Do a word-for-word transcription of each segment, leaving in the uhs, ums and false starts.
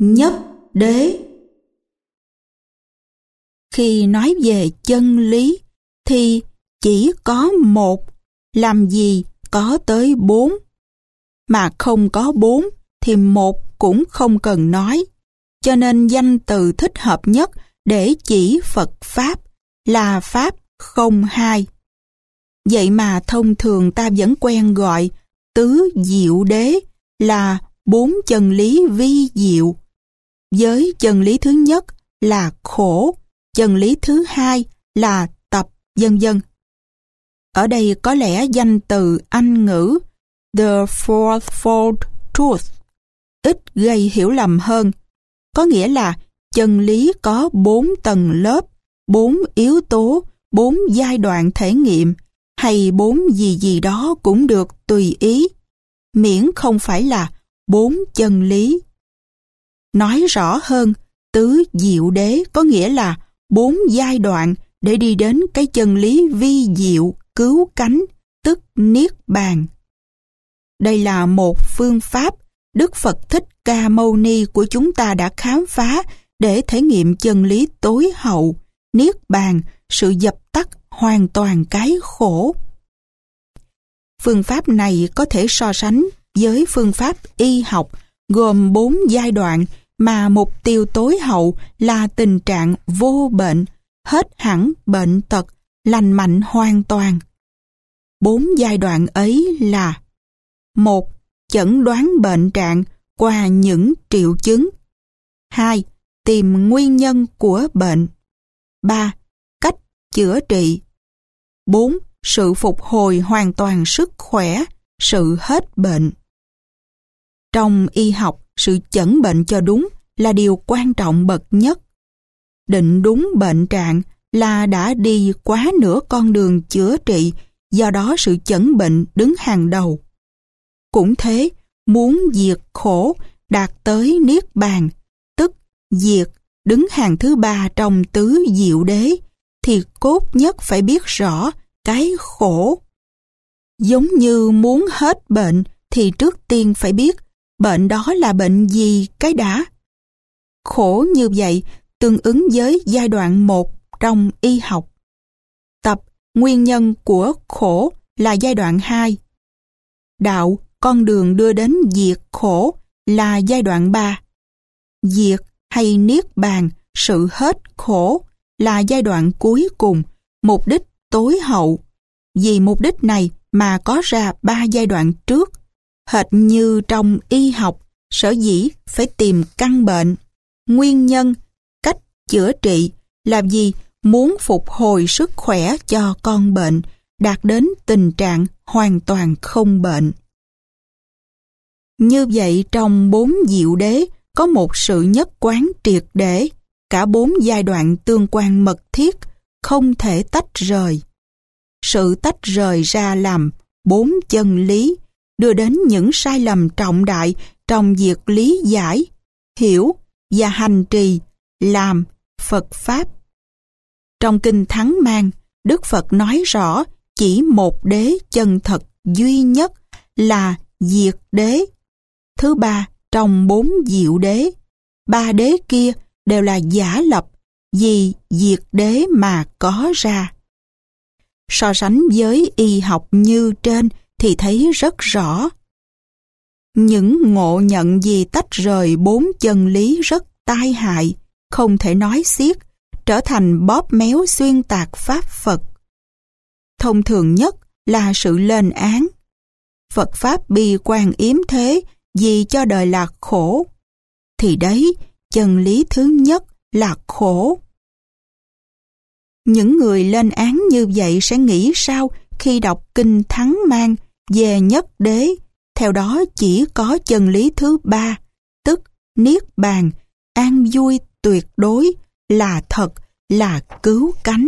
nhất đế. Khi nói về chân lý thì chỉ có một, làm gì có tới bốn. Mà không có bốn thì một cũng không cần nói. Cho nên danh từ thích hợp nhất để chỉ Phật Pháp là Pháp không hai. Vậy mà thông thường ta vẫn quen gọi tứ diệu đế là bốn chân lý vi diệu. Với chân lý thứ nhất là khổ, chân lý thứ hai là tập, vân vân. Ở đây có lẽ danh từ Anh ngữ The Fourfold Truth ít gây hiểu lầm hơn, có nghĩa là chân lý có bốn tầng lớp, bốn yếu tố, bốn giai đoạn thể nghiệm, hay bốn gì gì đó cũng được tùy ý, miễn không phải là bốn chân lý. Nói rõ hơn, tứ diệu đế có nghĩa là bốn giai đoạn để đi đến cái chân lý vi diệu, cứu cánh, tức Niết Bàn. Đây là một phương pháp Đức Phật Thích Ca Mâu Ni của chúng ta đã khám phá để thể nghiệm chân lý tối hậu, Niết Bàn, sự dập tắt hoàn toàn cái khổ. Phương pháp này có thể so sánh với phương pháp y học gồm bốn giai đoạn mà mục tiêu tối hậu là tình trạng vô bệnh, hết hẳn bệnh tật, lành mạnh hoàn toàn. Bốn giai đoạn ấy là: một. Chẩn đoán bệnh trạng qua những triệu chứng. Hai. Tìm nguyên nhân của bệnh. Ba. Cách chữa trị. Bốn. Sự phục hồi hoàn toàn sức khỏe, sự hết bệnh. Trong y học, sự chẩn bệnh cho đúng là điều quan trọng bậc nhất. Định đúng bệnh trạng là đã đi quá nửa con đường chữa trị, do đó sự chẩn bệnh đứng hàng đầu. Cũng thế, muốn diệt khổ, đạt tới Niết Bàn, tức diệt, đứng hàng thứ ba trong tứ diệu đế, thì cốt nhất phải biết rõ cái khổ. Giống như muốn hết bệnh thì trước tiên phải biết bệnh đó là bệnh gì cái đã. Khổ như vậy tương ứng với giai đoạn một trong y học. Tập nguyên nhân của khổ là giai đoạn hai. Đạo, con đường đưa đến diệt khổ là giai đoạn ba. Diệt hay Niết Bàn, sự hết khổ là giai đoạn cuối cùng, mục đích tối hậu. Vì mục đích này mà có ra ba giai đoạn trước. Hệt như trong y học, sở dĩ phải tìm căn bệnh, nguyên nhân, cách chữa trị là vì muốn phục hồi sức khỏe cho con bệnh, đạt đến tình trạng hoàn toàn không bệnh. Như vậy trong bốn diệu đế có một sự nhất quán triệt để, cả bốn giai đoạn tương quan mật thiết, không thể tách rời. Sự tách rời ra làm bốn chân lý, đưa đến những sai lầm trọng đại trong việc lý giải, hiểu và hành trì, làm Phật Pháp. Trong Kinh Thắng Mang, Đức Phật nói rõ chỉ một đế chân thật duy nhất là diệt đế. Thứ ba trong bốn diệu đế, ba đế kia đều là giả lập, vì diệt đế mà có ra. So sánh với y học như trên thì thấy rất rõ. Những ngộ nhận gì tách rời bốn chân lý rất tai hại, không thể nói xiết, trở thành bóp méo xuyên tạc Pháp Phật. Thông thường nhất là sự lên án. Phật Pháp bi quan yếm thế vì cho đời là khổ. Thì đấy, chân lý thứ nhất là khổ. Những người lên án như vậy sẽ nghĩ sao khi đọc Kinh Thắng Mang về nhất đế, theo đó chỉ có chân lý thứ ba, tức Niết Bàn, an vui tuyệt đối, là thật, là cứu cánh.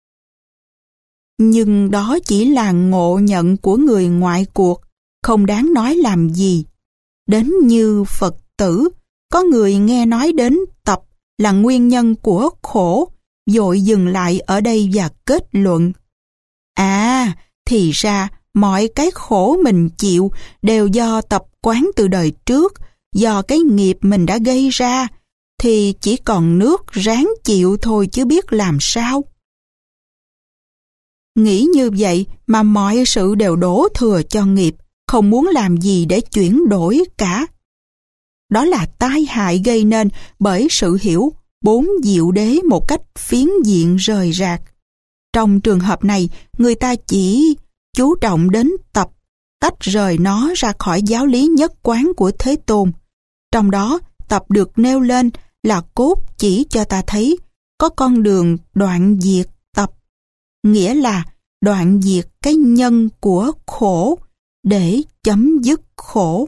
Nhưng đó chỉ là ngộ nhận của người ngoại cuộc, không đáng nói làm gì. Đến như Phật tử, có người nghe nói đến tập là nguyên nhân của khổ, vội dừng lại ở đây và kết luận: À, thì ra mọi cái khổ mình chịu đều do tập quán từ đời trước, do cái nghiệp mình đã gây ra, thì chỉ còn nước ráng chịu thôi chứ biết làm sao. Nghĩ như vậy mà mọi sự đều đổ thừa cho nghiệp, không muốn làm gì để chuyển đổi cả. Đó là tai hại gây nên bởi sự hiểu bốn diệu đế một cách phiến diện rời rạc. Trong trường hợp này, người ta chỉ chú trọng đến tập, tách rời nó ra khỏi giáo lý nhất quán của Thế Tôn. Trong đó, tập được nêu lên là cốt chỉ cho ta thấy có con đường đoạn diệt tập, nghĩa là đoạn diệt cái nhân của khổ để chấm dứt khổ.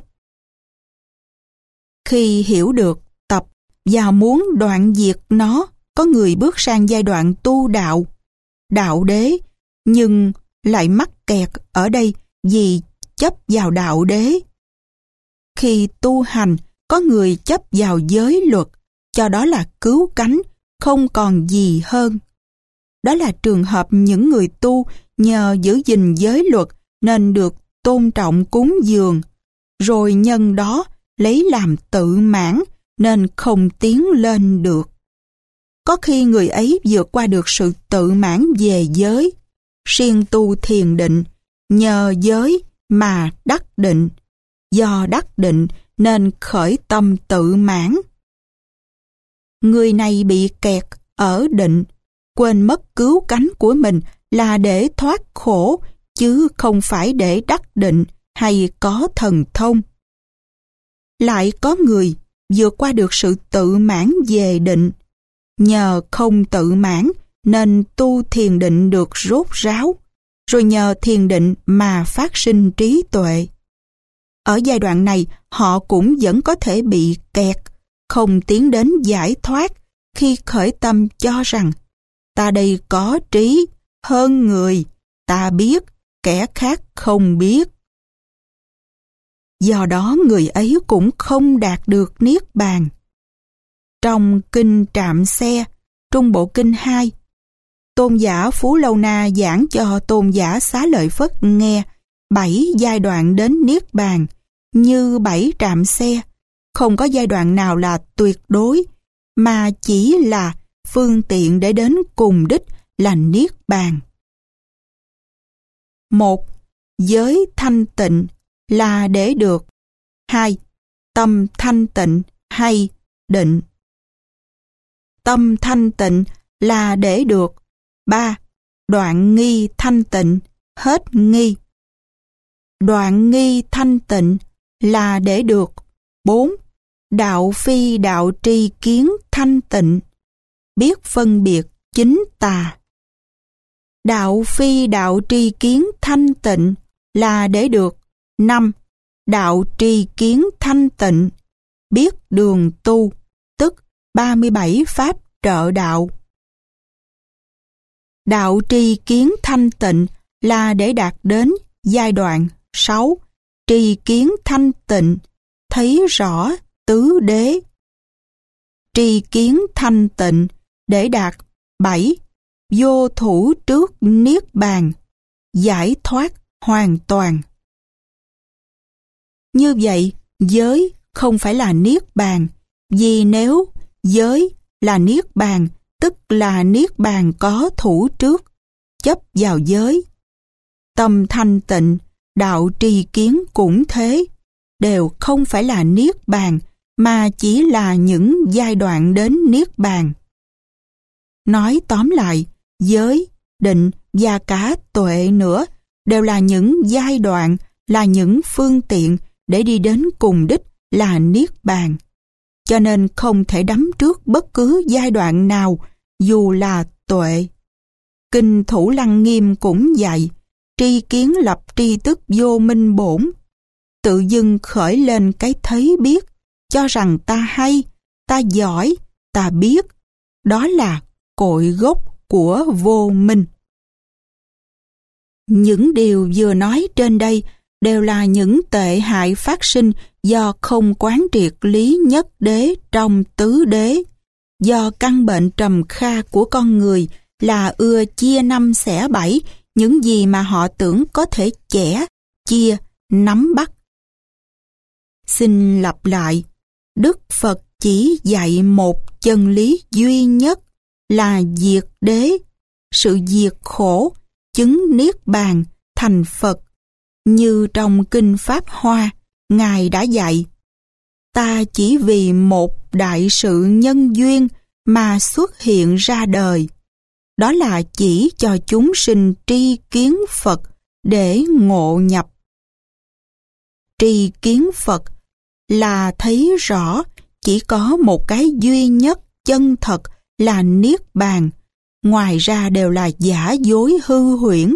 Khi hiểu được tập và muốn đoạn diệt nó, có người bước sang giai đoạn tu đạo, đạo đế, nhưng lại mắc kẹt ở đây vì chấp vào đạo đế. Khi tu hành, có người chấp vào giới luật, cho đó là cứu cánh, không còn gì hơn. Đó là trường hợp những người tu nhờ giữ gìn giới luật nên được tôn trọng cúng dường, rồi nhân đó lấy làm tự mãn nên không tiến lên được. Có khi người ấy vượt qua được sự tự mãn về giới, siêng tu thiền định, nhờ giới mà đắc định, do đắc định nên khởi tâm tự mãn. Người này bị kẹt ở định, quên mất cứu cánh của mình là để thoát khổ, chứ không phải để đắc định hay có thần thông. Lại có người vượt qua được sự tự mãn về định, nhờ không tự mãn nên tu thiền định được rốt ráo, rồi nhờ thiền định mà phát sinh trí tuệ. Ở giai đoạn này, họ cũng vẫn có thể bị kẹt, không tiến đến giải thoát khi khởi tâm cho rằng ta đây có trí, hơn người, ta biết, kẻ khác không biết. Do đó người ấy cũng không đạt được niết bàn. Trong Kinh Trạm Xe, Trung Bộ Kinh hai, Tôn giả Phú Lâu Na giảng cho Tôn giả Xá Lợi Phất nghe bảy giai đoạn đến niết bàn, như bảy trạm xe, không có giai đoạn nào là tuyệt đối, mà chỉ là phương tiện để đến cùng đích là niết bàn. Một, giới thanh tịnh là để được. Hai, tâm thanh tịnh hay định. Tâm thanh tịnh là để được. Ba, đoạn nghi thanh tịnh, hết nghi. Đoạn nghi thanh tịnh là để được. Bốn, đạo phi đạo tri kiến thanh tịnh, biết phân biệt chính tà. Đạo phi đạo tri kiến thanh tịnh là để được. Năm, đạo tri kiến thanh tịnh, biết đường tu, tức ba mươi bảy pháp trợ đạo. Đạo tri kiến thanh tịnh là để đạt đến giai đoạn sáu, tri kiến thanh tịnh, thấy rõ tứ đế. Tri kiến thanh tịnh để đạt bảy, vô thủ trước niết bàn, giải thoát hoàn toàn. Như vậy, giới không phải là niết bàn, vì nếu giới là niết bàn, tức là niết bàn có thủ trước, chấp vào giới. Tâm thanh tịnh, đạo tri kiến cũng thế, đều không phải là niết bàn, mà chỉ là những giai đoạn đến niết bàn. Nói tóm lại, giới, định và cả tuệ nữa đều là những giai đoạn, là những phương tiện để đi đến cùng đích là niết bàn. Cho nên không thể đắm trước bất cứ giai đoạn nào, dù là tuệ. Kinh Thủ Lăng Nghiêm cũng dạy, tri kiến lập tri tức vô minh bổn. Tự dưng khởi lên cái thấy biết, cho rằng ta hay, ta giỏi, ta biết. Đó là cội gốc của vô minh. Những điều vừa nói trên đây đều là những tệ hại phát sinh do không quán triệt lý nhất đế trong tứ đế, do căn bệnh trầm kha của con người là ưa chia năm xẻ bảy những gì mà họ tưởng có thể chẻ, chia, nắm bắt. Xin lặp lại, Đức Phật chỉ dạy một chân lý duy nhất là diệt đế, sự diệt khổ, chứng niết bàn, thành Phật. Như trong Kinh Pháp Hoa, Ngài đã dạy, ta chỉ vì một đại sự nhân duyên mà xuất hiện ra đời. Đó là chỉ cho chúng sinh tri kiến Phật để ngộ nhập. Tri kiến Phật là thấy rõ chỉ có một cái duy nhất chân thật là niết bàn, ngoài ra đều là giả dối hư huyễn.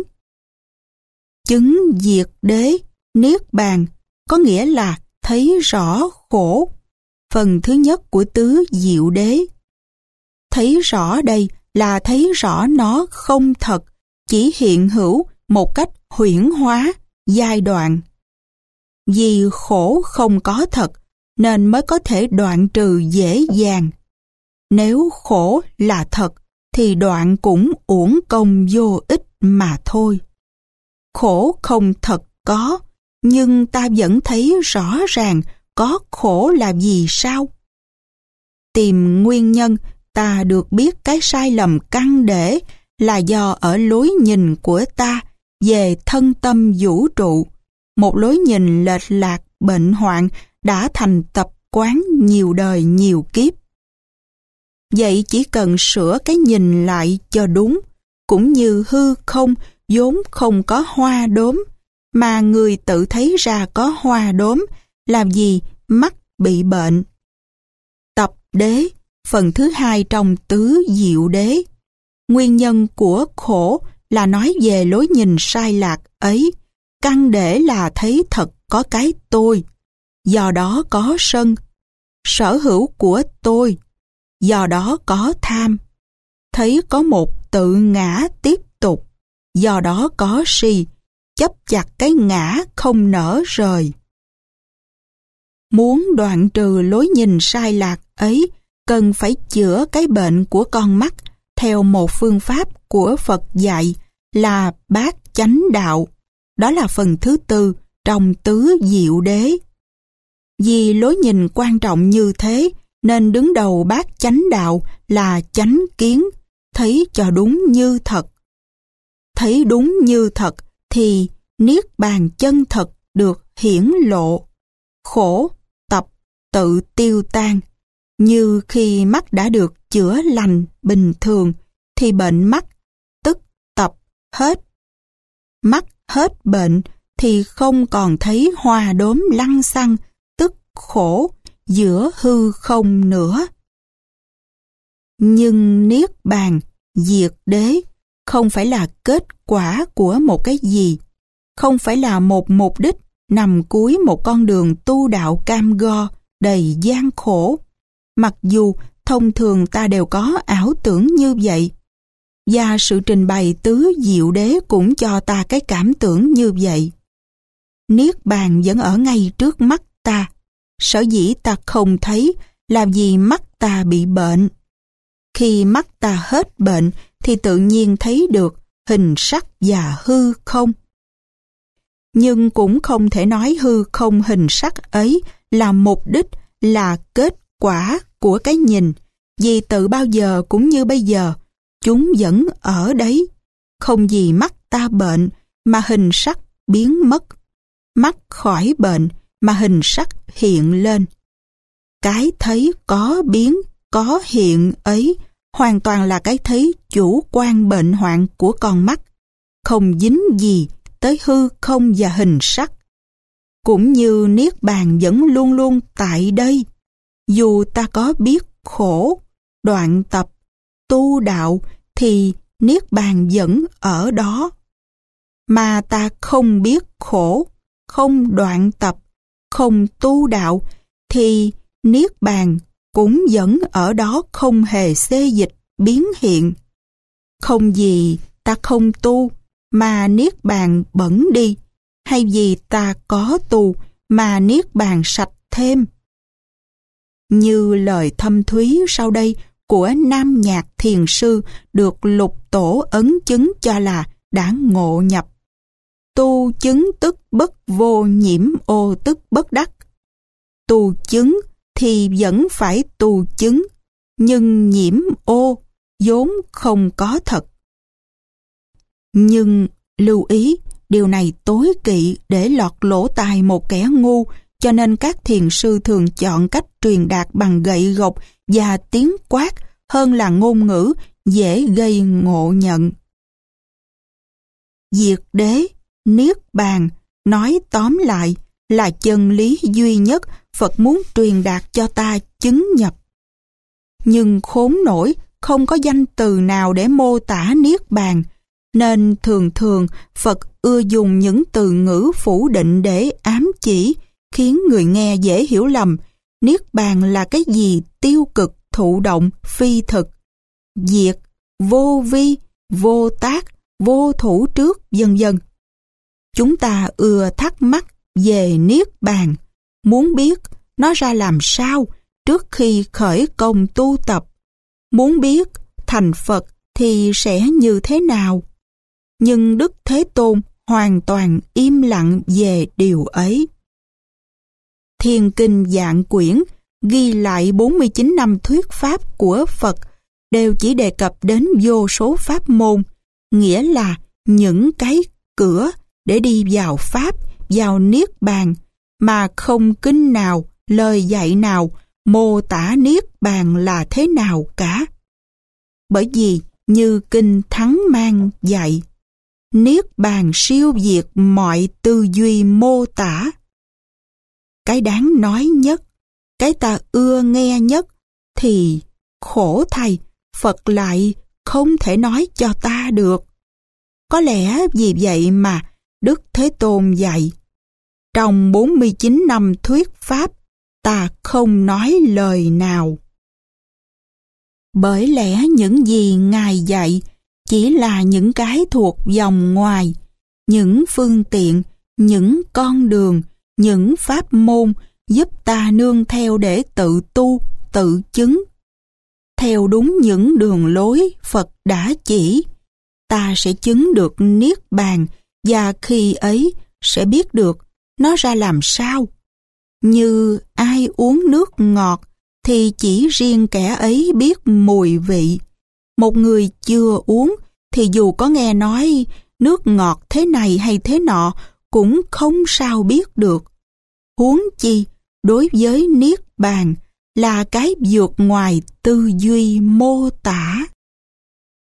Chứng diệt đế, niết bàn có nghĩa là thấy rõ khổ, phần thứ nhất của tứ diệu đế. Thấy rõ đây là thấy rõ nó không thật, chỉ hiện hữu một cách huyễn hóa, giai đoạn. Vì khổ không có thật, nên mới có thể đoạn trừ dễ dàng. Nếu khổ là thật, thì đoạn cũng uổng công vô ích mà thôi. Khổ không thật có, nhưng ta vẫn thấy rõ ràng có khổ là vì sao. Tìm nguyên nhân, ta được biết cái sai lầm căn để là do ở lối nhìn của ta về thân tâm vũ trụ, một lối nhìn lệch lạc bệnh hoạn đã thành tập quán nhiều đời nhiều kiếp. Vậy chỉ cần sửa cái nhìn lại cho đúng, cũng như hư không vốn không có hoa đốm, mà người tự thấy ra có hoa đốm, làm gì mắt bị bệnh. Tập đế, phần thứ hai trong tứ diệu đế. Nguyên nhân của khổ là nói về lối nhìn sai lạc ấy, căn để là thấy thật có cái tôi, do đó có sân, sở hữu của tôi, do đó có tham, thấy có một tự ngã tiếp tục, do đó có si, chấp chặt cái ngã không nỡ rời. Muốn đoạn trừ lối nhìn sai lạc ấy, cần phải chữa cái bệnh của con mắt theo một phương pháp của Phật dạy là bát chánh đạo. Đó là phần thứ tư trong tứ diệu đế. Vì lối nhìn quan trọng như thế, nên đứng đầu bát chánh đạo là chánh kiến, thấy cho đúng như thật. Thấy đúng như thật thì niết bàn chân thật được hiển lộ. Khổ, tập, tự tiêu tan. Như khi mắt đã được chữa lành bình thường, thì bệnh mắt, tức tập, hết. Mắt hết bệnh thì không còn thấy hoa đốm lăng xăng, tức khổ, giữa hư không nữa. Nhưng niết bàn, diệt đế, không phải là kết quả của một cái gì, không phải là một mục đích nằm cuối một con đường tu đạo cam go, đầy gian khổ. Mặc dù thông thường ta đều có ảo tưởng như vậy, và sự trình bày tứ diệu đế cũng cho ta cái cảm tưởng như vậy. Niết bàn vẫn ở ngay trước mắt ta, sở dĩ ta không thấy là vì mắt ta bị bệnh. Khi mắt ta hết bệnh thì tự nhiên thấy được hình sắc và hư không. Nhưng cũng không thể nói hư không hình sắc ấy là mục đích, là kết quả của cái nhìn, vì tự bao giờ cũng như bây giờ, chúng vẫn ở đấy. Không vì mắt ta bệnh mà hình sắc biến mất, mắt khỏi bệnh mà hình sắc hiện lên. Cái thấy có biến, có hiện ấy hoàn toàn là cái thấy chủ quan bệnh hoạn của con mắt, không dính gì tới hư không và hình sắc. Cũng như niết bàn vẫn luôn luôn tại đây, dù ta có biết khổ, đoạn tập, tu đạo thì niết bàn vẫn ở đó. Mà ta không biết khổ, không đoạn tập, không tu đạo thì niết bàn cũng vẫn ở đó, không hề xê dịch biến hiện. Không vì ta không tu mà niết bàn bẩn đi, hay vì ta có tu mà niết bàn sạch thêm. Như lời thâm thúy sau đây của Nam Nhạc Thiền Sư được Lục Tổ ấn chứng cho là đã ngộ nhập. Tu chứng tức bất vô nhiễm ô tức bất đắc. Tu chứng thì vẫn phải tù chứng, nhưng nhiễm ô vốn không có thật. Nhưng lưu ý, điều này tối kỵ để lọt lỗ tai một kẻ ngu, cho nên các thiền sư thường chọn cách truyền đạt bằng gậy gộc và tiếng quát hơn là ngôn ngữ dễ gây ngộ nhận. Diệt đế, niết bàn, nói tóm lại là chân lý duy nhất Phật muốn truyền đạt cho ta chứng nhập. Nhưng khốn nổi, không có danh từ nào để mô tả niết bàn, nên thường thường Phật ưa dùng những từ ngữ phủ định để ám chỉ, khiến người nghe dễ hiểu lầm. Niết bàn là cái gì tiêu cực, thụ động, phi thực, diệt, vô vi, vô tác, vô thủ trước, vân vân. Chúng ta ưa thắc mắc về niết bàn, muốn biết nó ra làm sao trước khi khởi công tu tập, muốn biết thành Phật thì sẽ như thế nào. Nhưng Đức Thế Tôn hoàn toàn im lặng về điều ấy. Thiên Kinh Vạn Quyển ghi lại bốn mươi chín năm thuyết pháp của Phật đều chỉ đề cập đến vô số pháp môn, nghĩa là những cái cửa để đi vào Pháp, vào Niết Bàn, mà không kinh nào, lời dạy nào mô tả Niết Bàn là thế nào cả. Bởi vì như Kinh Thắng Mang dạy, Niết Bàn siêu diệt mọi tư duy mô tả. Cái đáng nói nhất, cái ta ưa nghe nhất, thì khổ thay, Phật lại không thể nói cho ta được. Có lẽ vì vậy mà Đức Thế Tôn dạy, trong bốn mươi chín năm thuyết pháp, ta không nói lời nào. Bởi lẽ những gì Ngài dạy chỉ là những cái thuộc vòng ngoài, những phương tiện, những con đường, những pháp môn giúp ta nương theo để tự tu, tự chứng. Theo đúng những đường lối Phật đã chỉ, ta sẽ chứng được Niết Bàn, và khi ấy sẽ biết được nó ra làm sao. Như ai uống nước ngọt thì chỉ riêng kẻ ấy biết mùi vị. Một người chưa uống thì dù có nghe nói nước ngọt thế này hay thế nọ cũng không sao biết được. Huống chi đối với Niết Bàn là cái vượt ngoài tư duy mô tả.